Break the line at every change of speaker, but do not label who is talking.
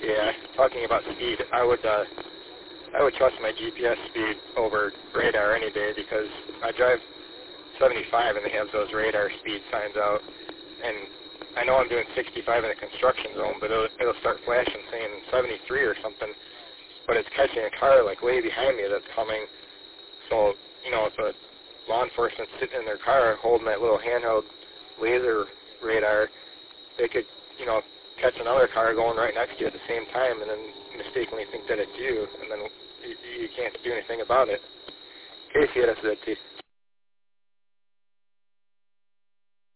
Yeah, talking about speed, I would trust my GPS speed over radar any day because I drive 75 and they have those radar speed signs out, and I know I'm doing 65 in the construction zone, but it'll start flashing saying 73 or something, but it's catching a car like way behind me that's coming. So, if a law enforcement sitting in their car holding that little handheld laser radar, they could, catch another car going right next to you at the same time and then mistakenly think that it's you, and then you can't do anything about it. Casey had us that